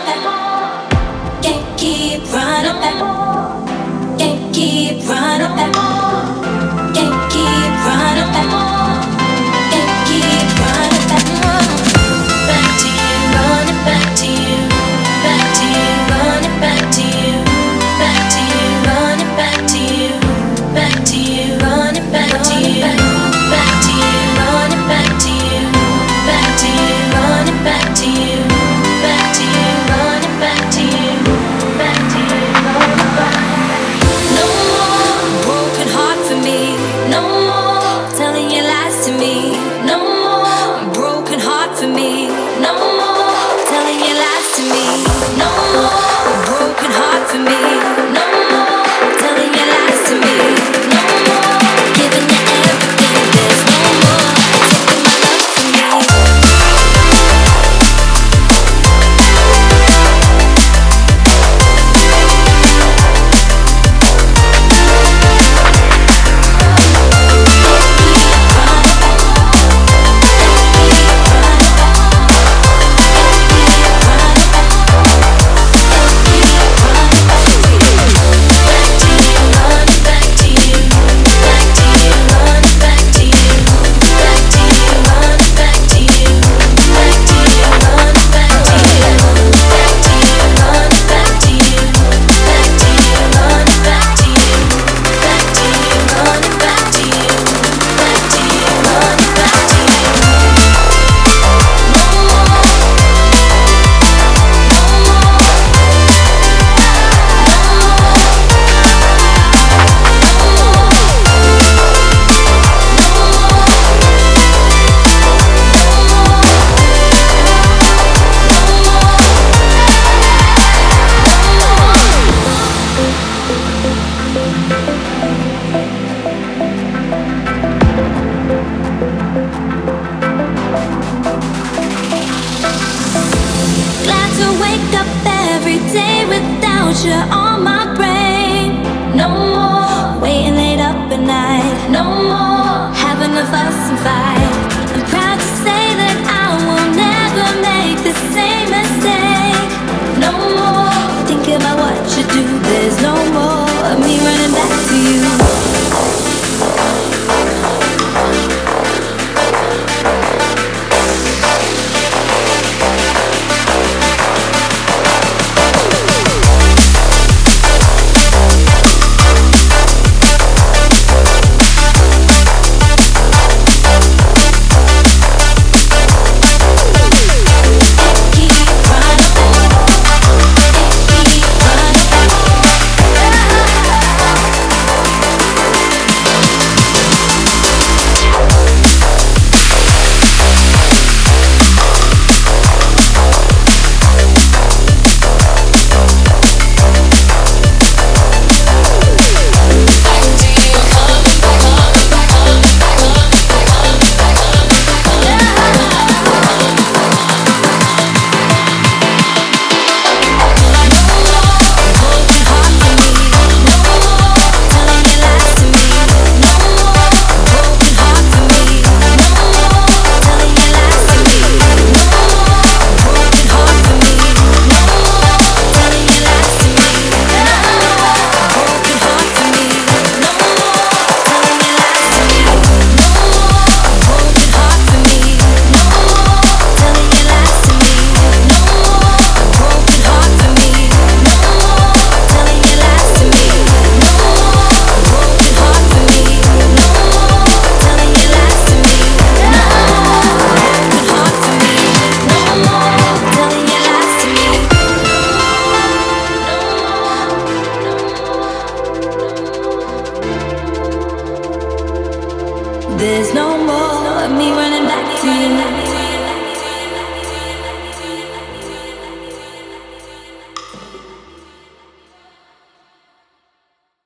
Can't keep running back. Can't keep running back. Can't keep running back. Can't keep running back. Back to you, running back to you. Back to you, running back to you. Back to you, running back to you. Back to you, running back to you. Back to you, running back to you. Back to you, running back to you. Back to you, running back to you. Back to you, running back. No more broken heart for me. No more telling your lies to me. No more broken heart for me. No more telling your lies to me. No more broken heart for me. No more telling your lies to me. No more giving you everything. There's no more taking my love from me. Glad to wake up every day without you on my brain. No more waiting late up at night. No more having to fuss and fight. I'm proud to say that I will never make the same mistake. No more thinking about what you do. There's no more of me running back to you. There's no more of me running back to you.